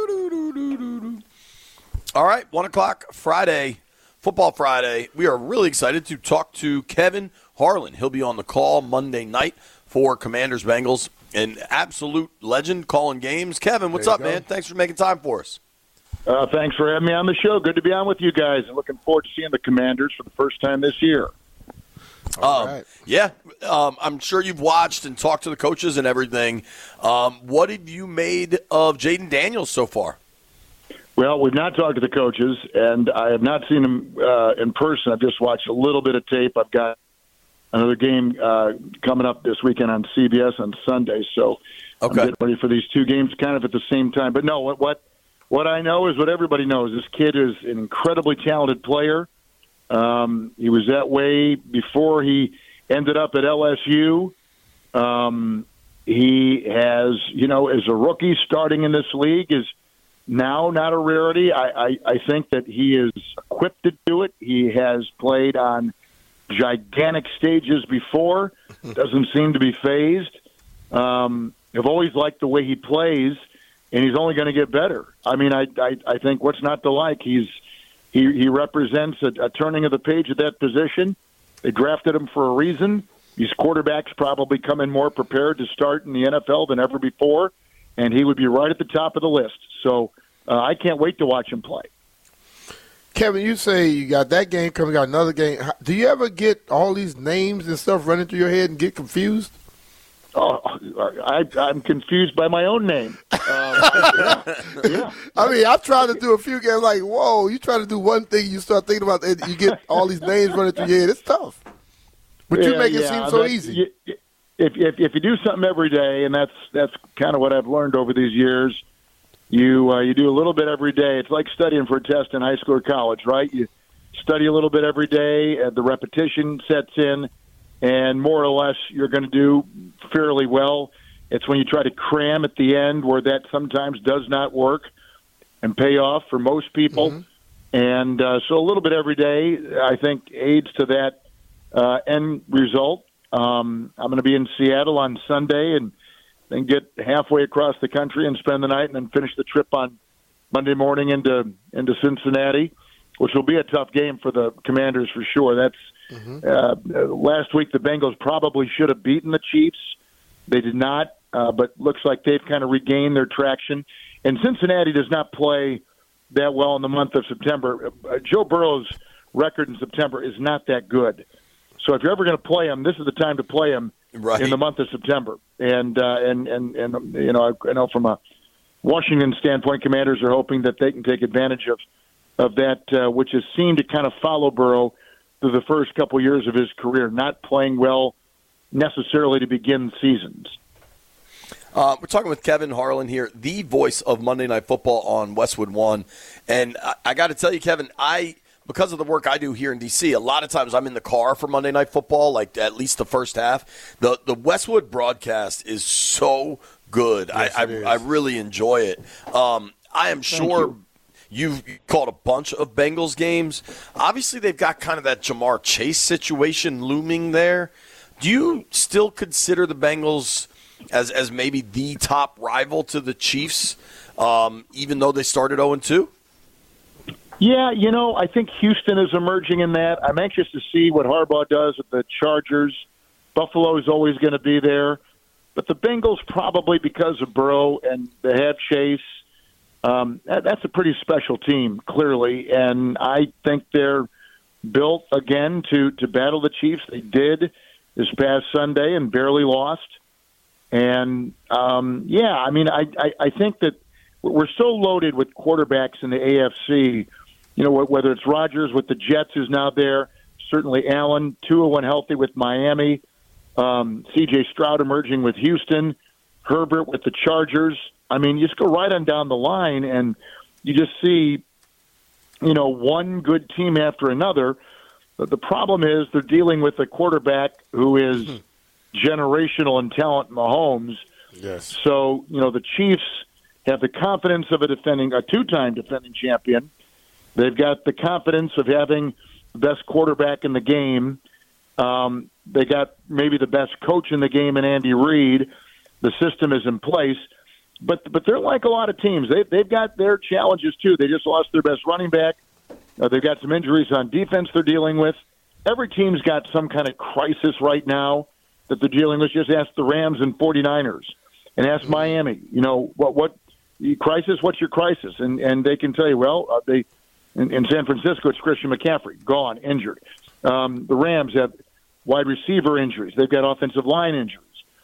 All right, 1 o'clock Friday, Football Friday. We are really excited to talk to Kevin Harlan. He'll be on the call Monday night for Commanders Bengals. An absolute legend calling games. Kevin, what's up, man? Thanks for making time for us. Thanks for having me on the show. Good to be on with you guys. I'm looking forward to seeing the Commanders for the first time this year. Yeah, I'm sure you've watched and talked to the coaches and everything. What have you made of Jaden Daniels so far? Well, we've not talked to the coaches, and I have not seen them in person. I've just watched a little bit of tape. I've got another game coming up this weekend on CBS on Sunday, so I'm getting ready for these two games kind of at the same time. But no, what I know is what everybody knows. This kid is an incredibly talented player. He was that way before he ended up at LSU. He has, as a rookie starting in this league is now not a rarity. I think that he is equipped to do it. He has played on gigantic stages before. Doesn't seem to be phased. I've always liked the way he plays, and he's only going to get better. I mean, I think what's not to like? He represents a turning of the page at that position. They drafted him for a reason. These quarterbacks probably come in more prepared to start in the NFL than ever before, and he would be right at the top of the list. So I can't wait to watch him play. Kevin, you say you got that game coming, got another game. Do you ever get all these names and stuff running through your head and get confused? Oh, I'm confused by my own name. Yeah. I mean, I've tried to do a few games like, whoa, you try to do one thing, you start thinking about it, you get all these names running through your head. It's tough. But you make it seem so easy. If you do something every day, and that's kind of what I've learned over these years, you do a little bit every day. It's like studying for a test in high school or college, right? You study a little bit every day, the repetition sets in, and more or less you're going to do fairly well. It's when you try to cram at the end where that sometimes does not work and pay off for most people. Mm-hmm. And so a little bit every day, I think, aids to that end result. I'm going to be in Seattle on Sunday and then get halfway across the country and spend the night and then finish the trip on Monday morning into Cincinnati, which will be a tough game for the Commanders for sure. That's last week the Bengals probably should have beaten the Chiefs. They did not, but looks like they've kind of regained their traction. And Cincinnati does not play that well in the month of September. Joe Burrow's record in September is not that good. So if you're ever going to play him, this is the time to play him in the month of September. And I know from a Washington standpoint, Commanders are hoping that they can take advantage of that, which has seemed to kind of follow Burrow through the first couple years of his career, not playing well necessarily to begin seasons. We're talking with Kevin Harlan here, the voice of Monday Night Football on Westwood One. And I got to tell you, Kevin, because of the work I do here in D.C., a lot of times I'm in the car for Monday Night Football, like at least the first half. The Westwood broadcast is so good. Yes, I really enjoy it. I am sure you've called a bunch of Bengals games. Obviously, they've got kind of that Jamar Chase situation looming there. Do you still consider the Bengals as maybe the top rival to the Chiefs, even though they started 0-2? Yeah, I think Houston is emerging in that. I'm anxious to see what Harbaugh does with the Chargers. Buffalo is always going to be there. But the Bengals probably because of Burrow and they have Chase. That's a pretty special team, clearly. And I think they're built, again, to battle the Chiefs. They did this past Sunday and barely lost. And, I think that we're so loaded with quarterbacks in the AFC, whether it's Rodgers with the Jets who's now there, certainly Allen, Tua when healthy with Miami, C.J. Stroud emerging with Houston, Herbert with the Chargers. I mean, you just go right on down the line and you just see, one good team after another. But the problem is they're dealing with a quarterback who is generational in talent, Mahomes. Yes. So, the Chiefs have the confidence of a two-time defending champion. They've got the confidence of having the best quarterback in the game. They got maybe the best coach in the game in Andy Reid. The system is in place. but they're like a lot of teams. They've got their challenges too. They just lost their best running back. They've got some injuries on defense they're dealing with. Every team's got some kind of crisis right now that they're dealing with. Just ask the Rams and 49ers, and ask Miami. What crisis? What's your crisis? And they can tell you. Well, in San Francisco, it's Christian McCaffrey, gone, injured. The Rams have wide receiver injuries. They've got offensive line injuries.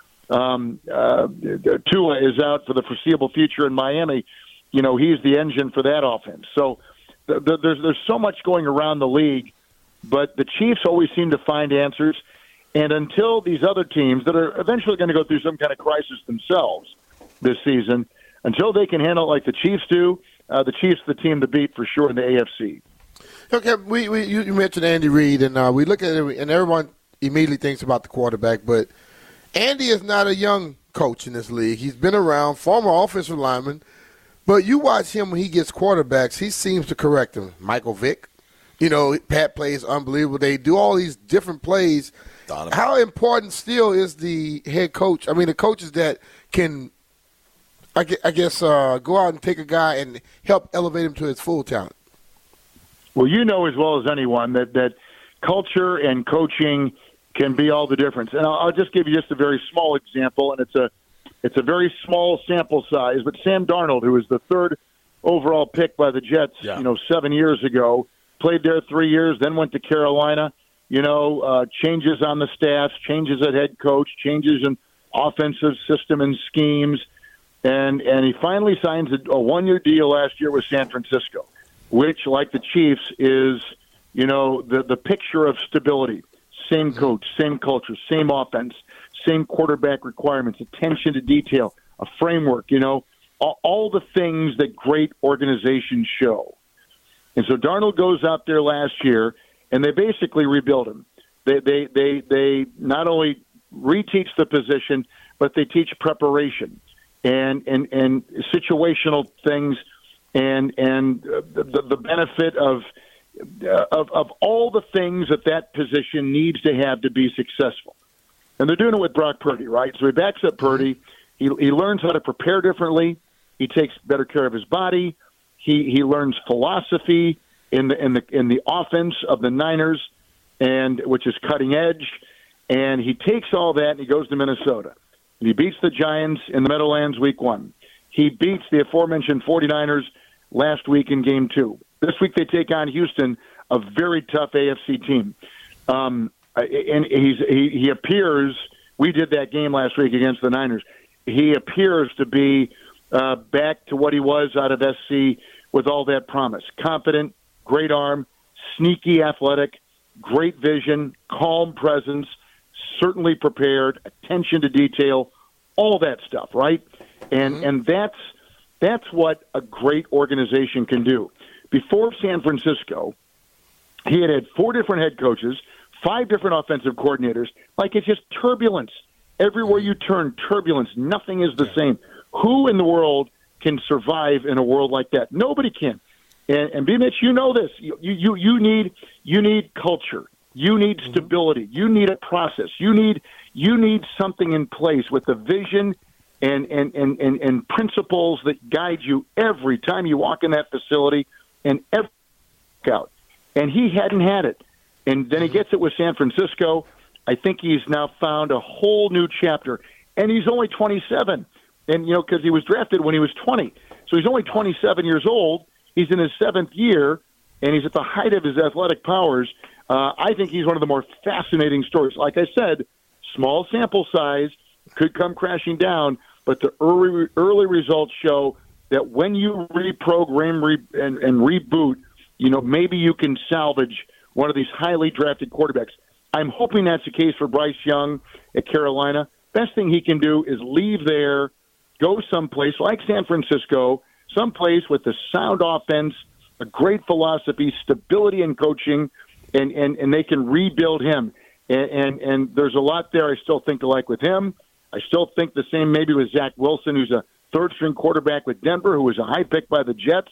Tua is out for the foreseeable future in Miami. He's the engine for that offense. So there's so much going around the league, but the Chiefs always seem to find answers. And until these other teams that are eventually going to go through some kind of crisis themselves this season, until they can handle it like the Chiefs do, the Chiefs are the team to beat for sure in the AFC. Okay, you mentioned Andy Reid, and we look at it, and everyone immediately thinks about the quarterback, but Andy is not a young coach in this league. He's been around, former offensive lineman, but you watch him when he gets quarterbacks, he seems to correct them. Michael Vick, Pat plays unbelievable. They do all these different plays. Donovan. How important still is the head coach? I mean, the coaches that can, I guess, go out and take a guy and help elevate him to his full talent. Well, you know as well as anyone that culture and coaching can be all the difference. And I'll just give you just a very small example, and it's a very small sample size. But Sam Darnold, who was the third overall pick by the Jets, 7 years ago, played there 3 years, then went to Carolina. Changes on the staff, changes at head coach, changes in offensive system and schemes, and he finally signs a one-year deal last year with San Francisco, which, like the Chiefs, is the picture of stability. Same coach, same culture, same offense, same quarterback requirements, attention to detail, a framework, all the things that great organizations show. And so Darnold goes out there last year, and they basically rebuild him. They not only reteach the position, but they teach preparation and situational things and the benefit of all the things that position needs to have to be successful. And they're doing it with Brock Purdy, right? So he backs up Purdy. He learns how to prepare differently. He takes better care of his body. He learns philosophy in the offense of the Niners, which is cutting edge. And he takes all that and he goes to Minnesota. And he beats the Giants in the Meadowlands week 1. He beats the aforementioned 49ers last week in game 2. This week they take on Houston, a very tough AFC team. And he appears, we did that game last week against the Niners, he appears to be back to what he was out of SC with all that promise. Confident, great arm, sneaky athletic, great vision, calm presence, certainly prepared, attention to detail, all that stuff, right? And that's what a great organization can do. Before San Francisco, he had 4 different head coaches, 5 different offensive coordinators. Like, it's just turbulence. Everywhere you turn, turbulence. Nothing is the same. Who in the world can survive in a world like that? Nobody can. And B. Mitch, you know this. You need culture. You need stability. You need a process. You need something in place with a vision and principles that guide you every time you walk in that facility and every out. And he hadn't had it. And then he gets it with San Francisco. I think he's now found a whole new chapter. And he's only 27. And, because he was drafted when he was 20. So he's only 27 years old. He's in his 7th year, and he's at the height of his athletic powers. I think he's one of the more fascinating stories. Like I said, small sample size, could come crashing down, but the early results show that when you reprogram and reboot, maybe you can salvage one of these highly drafted quarterbacks. I'm hoping that's the case for Bryce Young at Carolina. Best thing he can do is leave there, go someplace like San Francisco, someplace with a sound offense, a great philosophy, stability in coaching, and they can rebuild him. And there's a lot there I still think to like with him. I still think the same maybe with Zach Wilson, who's a third-string quarterback with Denver, who was a high pick by the Jets.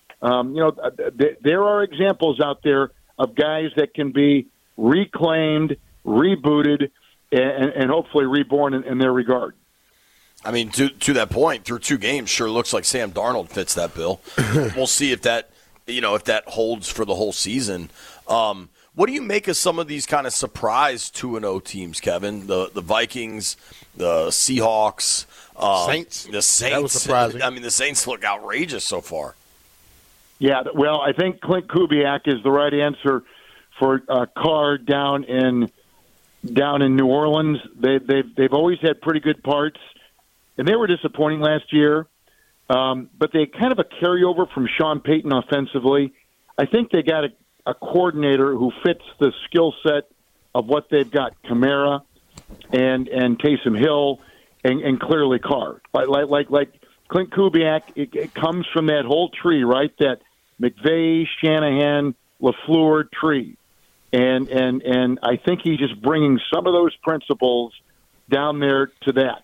There are examples out there of guys that can be reclaimed, rebooted, and hopefully reborn in their regard. I mean, to that point, through 2 games, sure looks like Sam Darnold fits that bill. We'll see if that holds for the whole season. What do you make of some of these kind of surprise 2-0 teams, Kevin? The Vikings, the Seahawks, Saints. The Saints. That was surprising. I mean, the Saints look outrageous so far. Yeah, well, I think Clint Kubiak is the right answer for Carr down in New Orleans. They've always had pretty good parts, and they were disappointing last year. But they kind of a carryover from Sean Payton offensively. I think they got a coordinator who fits the skill set of what they've got: Kamara and Taysom Hill and clearly Carr. Like Clint Kubiak, it comes from that whole tree, right? That McVay, Shanahan, LaFleur tree. And I think he's just bringing some of those principles down there to that.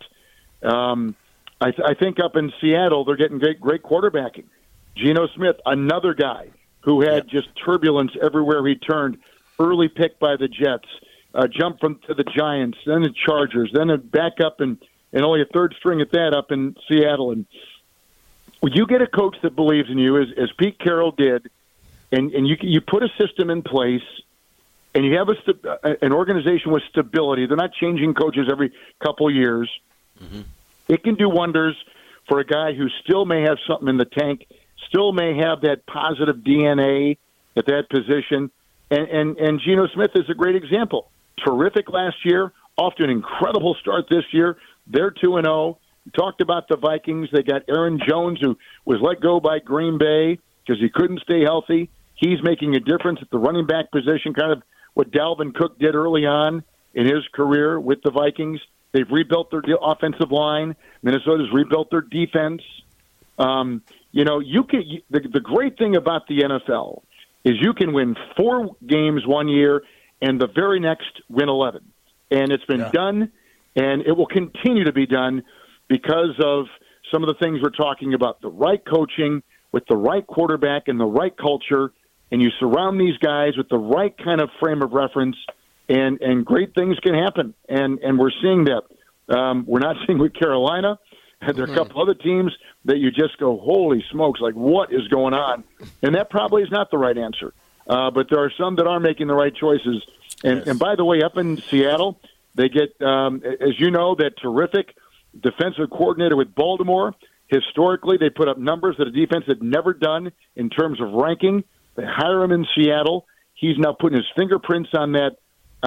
I think up in Seattle, they're getting great quarterbacking. Geno Smith, another guy who had just turbulence everywhere he turned. Early pick by the Jets, jumped to the Giants, then the Chargers, then back up and only a third string at that up in Seattle. And when you get a coach that believes in you, as Pete Carroll did, and you put a system in place, and you have an organization with stability. They're not changing coaches every couple of years. Mm-hmm. It can do wonders for a guy who still may have something in the tank, still may have that positive DNA at that position. And Geno Smith is a great example. Terrific last year, off to an incredible start this year. They're 2-0. We talked about the Vikings. They got Aaron Jones, who was let go by Green Bay because he couldn't stay healthy. He's making a difference at the running back position, kind of what Dalvin Cook did early on in his career with the Vikings. They've rebuilt their offensive line. Minnesota's rebuilt their defense. The great thing about the NFL is you can win 4 games one year and the very next win 11. And it's been done, and it will continue to be done because of some of the things we're talking about. The right coaching with the right quarterback and the right culture, and you surround these guys with the right kind of frame of reference, and great things can happen. And we're seeing that. We're not seeing with Carolina. There are a couple other teams that you just go, holy smokes, like what is going on? And that probably is not the right answer. But there are some that are making the right choices. And by the way, up in Seattle, they get, as you know, that terrific defensive coordinator with Baltimore. Historically, they put up numbers that a defense had never done in terms of ranking. They hire him in Seattle. He's now putting his fingerprints on that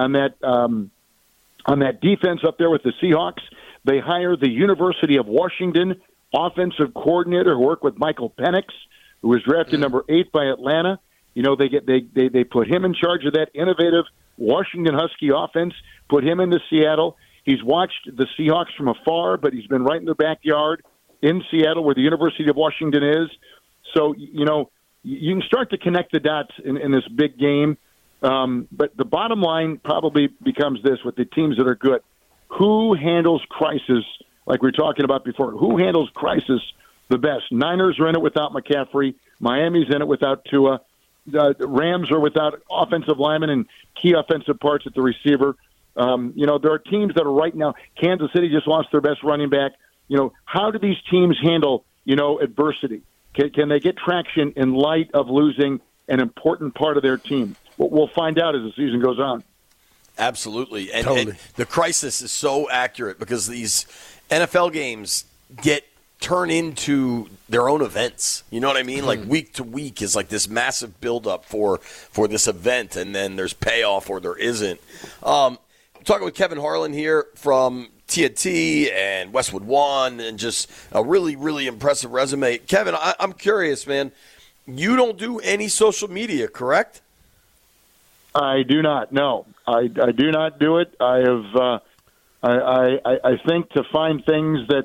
defense up there with the Seahawks. They hire the University of Washington offensive coordinator who worked with Michael Penix, who was drafted number 8 by Atlanta. You know, they put him in charge of that innovative Washington Husky offense, put him into Seattle. He's watched the Seahawks from afar, but he's been right in their backyard in Seattle where the University of Washington is. So, you know, you can start to connect the dots in this big game. But the bottom line probably becomes this with the teams that are good. Who handles crisis, like we were talking about before? Who handles crisis the best? Niners are in it without McCaffrey. Miami's in it without Tua. The Rams are without offensive linemen and key offensive parts at the receiver. There are teams that are right now. Kansas City just lost their best running back. You know, how do these teams handle, adversity? Can they get traction in light of losing an important part of their team? We'll find out as the season goes on. Absolutely. And, Totally. and the crisis is so accurate because these NFL games turn into their own events. You know what I mean? Like week to week is like this massive buildup for this event, and then there's payoff or there isn't. I'm talking with Kevin Harlan here from TNT and Westwood One, and just a really, really impressive resume. Kevin, I'm curious, man. You don't do any social media, correct? I do not. No, I do not do it. I have. I think to find things that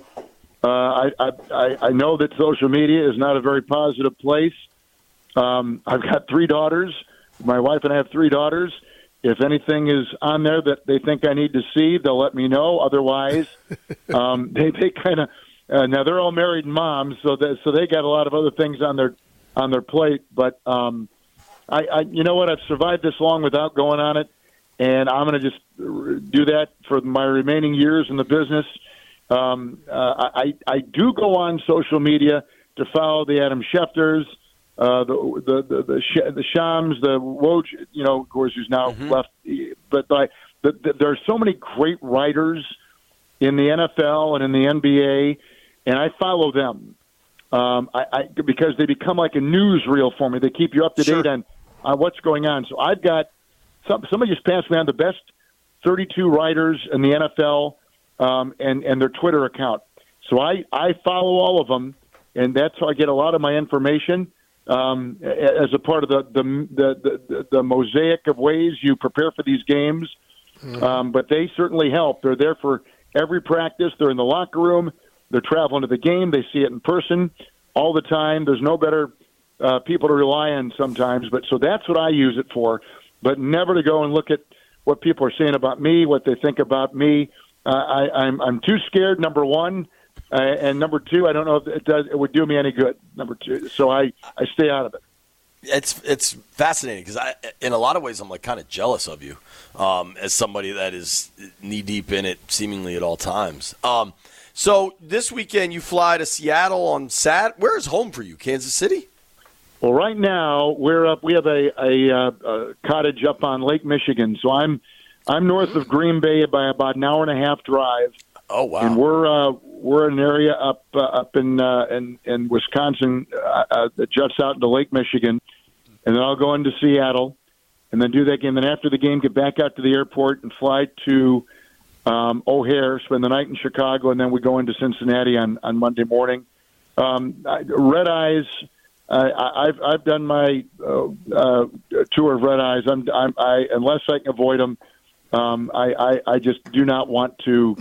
I know that social media is not a very positive place. I've got 3 daughters. My wife and I have 3 daughters. If anything is on there that they think I need to see, they'll let me know. Otherwise, they kind of now they're all married moms, so they got a lot of other things on their plate. But I you know what? I've survived this long without going on it, and I'm going to just do that for my remaining years in the business. I do go on social media to follow the Adam Schefters, the Shams, the Woj, of course, who's now left. But there are so many great writers in the NFL and in the NBA, and I follow them because they become like a newsreel for me. They keep you up to date on what's going on. So I've got somebody just passed me on the best 32 writers in the NFL and their Twitter account. So I follow all of them, and that's how I get a lot of my information as a part of the mosaic of ways you prepare for these games. But they certainly help. They're there for every practice. They're in the locker room. They're traveling to the game. They see it in person all the time. There's no better people to rely on sometimes. But so that's what I use it for. But never to go and look at what people are saying about me, what they think about me. I'm too scared, number one. And number two, I don't know if it would do me any good, number two. So I stay out of it. It's fascinating because in a lot of ways, I'm like kind of jealous of you as somebody that is knee deep in it seemingly at all times. So this weekend you fly to Seattle on Saturday. Where is home for you? Kansas City? Well, right now we're up. We have a cottage up on Lake Michigan, so I'm north of Green Bay by about an hour and a half drive. Oh wow! And we're in an area up in Wisconsin that juts out into Lake Michigan, and then I'll go into Seattle, and then do that game. Then after the game, get back out to the airport and fly to O'Hare, spend the night in Chicago, and then we go into Cincinnati on Monday morning. Red Eyes. I've done my tour of Red Eyes. Unless I can avoid them, I just do not want to.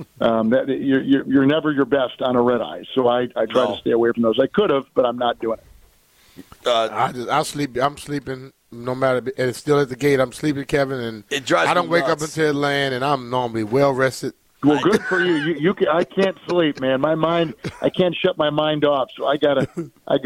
You're never your best on a Red Eye, so I try to stay away from those. I could have, but I'm not doing it. I'll sleep. I'm sleeping no matter. It's still at the gate. I'm sleeping, Kevin, and I don't wake up until it land, and I'm normally well rested. Well, good for you. I can't sleep, man. My mind, I can't shut my mind off. So I gotta. I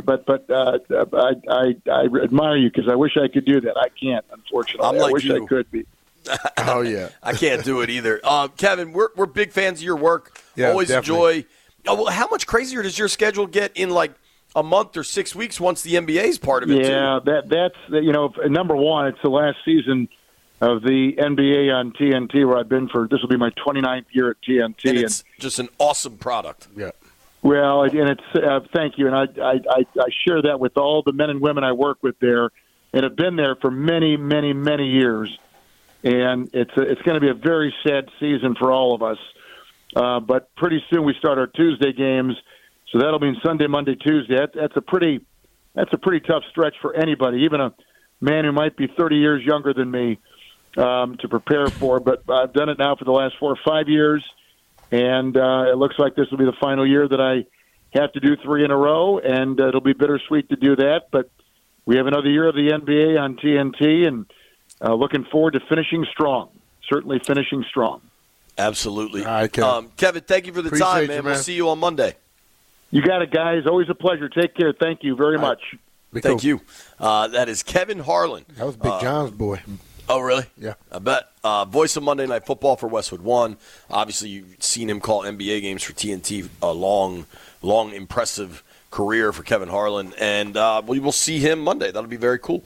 admire you because I wish I could do that. I can't, unfortunately. I'm like I wish you. I could be. Oh yeah, I can't do it either. Kevin, we're big fans of your work. Yeah, always definitely. enjoy. Oh, well, how much crazier does your schedule get in like a month or 6 weeks once the NBA is part of it? Yeah, too? that's number one. It's the last season of the NBA on TNT where I've been for. This will be my 29th year at TNT, and it's just an awesome product. Yeah. Well, and it's thank you, and I share that with all the men and women I work with there, and have been there for many, many, many years. And it's going to be a very sad season for all of us. But pretty soon we start our Tuesday games, so that'll mean Sunday, Monday, Tuesday. That's a pretty tough stretch for anybody, even a man who might be 30 years younger than me, to prepare for. But I've done it now for the last 4 or 5 years, and it looks like this will be the final year that I have to do 3 in a row, and it'll be bittersweet to do that. But we have another year of the NBA on TNT, and looking forward to finishing strong. Certainly finishing strong. Absolutely. All right, Kevin. Kevin, thank you for the time, man. We'll see you on Monday. You got it, guys. Always a pleasure. Take care. Thank you very much. Thank you. That is Kevin Harlan. That was Big John's boy. Oh, really? Yeah. I bet. Voice of Monday Night Football for Westwood One. Obviously, you've seen him call NBA games for TNT. A long, impressive career for Kevin Harlan. And we will see him Monday. That'll be very cool.